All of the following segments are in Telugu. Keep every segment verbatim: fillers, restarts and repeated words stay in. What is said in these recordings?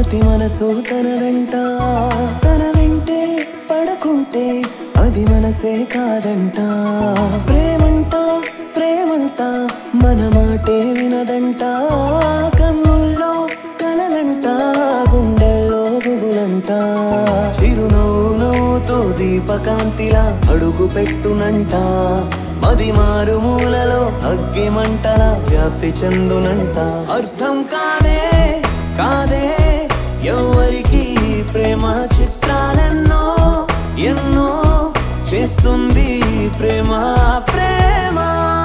ప్రతి మనసు తనదంట తన వెంటే పడకుంటే అది మనసే కాదంట ప్రేమంట ప్రేమంట మన మాటే వినదంట కన్నుల్లో కలలంట గుండెల్లో గుబులంట చిరునవ్వుతో దీపకాంతిలా అడుగు పెట్టునంట మది మారుమూలలో అగ్గి మంటల వ్యాప్తి చెందునంట అర్థం కాదే కాదే ఎవరికి ప్రేమ చిత్రాలెన్నో ఎన్నో చేస్తుంది ప్రేమ ప్రేమ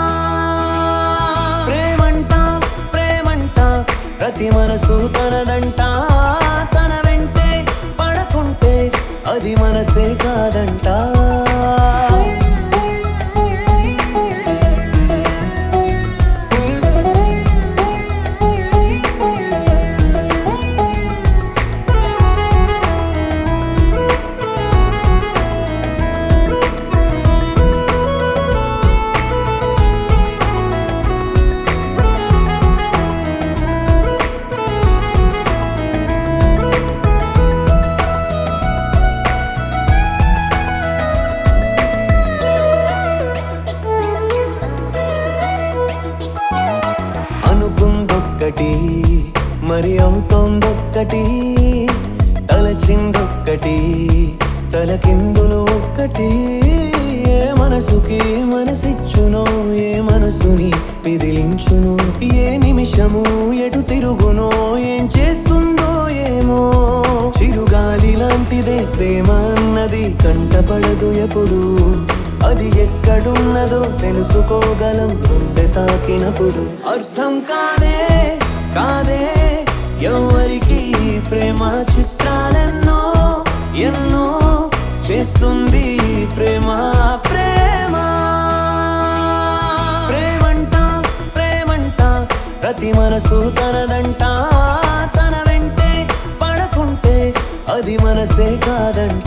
ప్రేమంట ప్రేమంట ప్రతి మనసు తనదంట తన వెంటే పడకుంటే అది మనసే కాదంట అనుకుందొక్కటి మరి అవుతోందొక్కటి తలచిందొక్కటి తలకిందులు ఒక్కటి ఏ మనసుకి మనసిచ్చునో ఏ మనసుని పిదిలించును ఏ నిమిషము ఎటు తిరుగునో ఏం చేస్తుందో ఏమో చిరుగాలి లాంటిదే ప్రేమ అన్నది కంటపడదు ఎప్పుడు అది ఎక్కడున్నదో తెలుసుకోగలం గుండె తాకినప్పుడు అర్థం కాదే కాదే ఎవరికి ప్రేమ చిత్రాలెన్నో ఎన్నో చేస్తుంది ప్రేమ ప్రేమ ప్రేమంట ప్రేమంట ప్రతి మనసు తనదంట తన వెంటే పడకుంటే అది మనసే కాదంట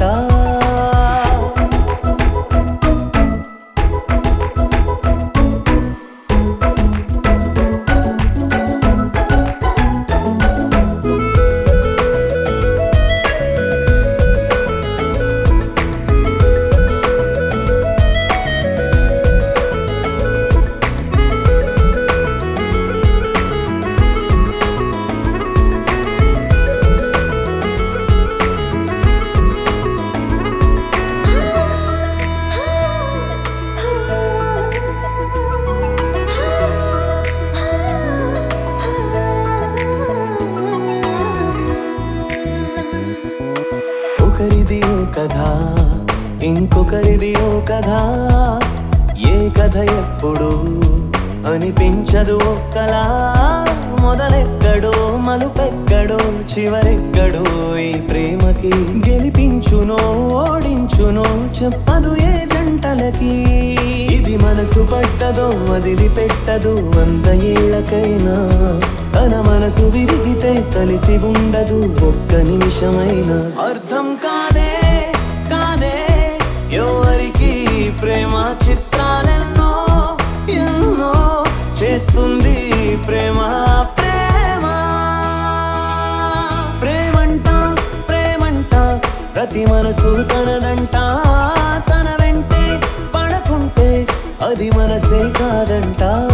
ఒకరిది ఓ కథ ఇంకొకరిది ఓ కథ ఏ కథ ఎప్పుడు అనిపించదు ఒక్కలా మొదలెక్కడో మలుపెక్కడో చివరెక్కడో ఈ ప్రేమకి గెలిపించునో ఓడించునో చెప్పదు ఏ జంటలకి ఇది మనసు పట్టదో వదిలిపెట్టదు వంద ఏళ్లకైనా తన మనసు విరిగితే కలిసి ఉండదు ఒక్క నిమిషమైనా అర్థం కాదే కాదే ఎవరికి ప్రేమ చిత్రాలెన్నో ఎన్నో చేస్తుంది ప్రేమ ప్రేమ ప్రేమంట ప్రేమంట ప్రతి మనసు తనదంట తన వెంటే పడకుంటే అది మనసే కాదంట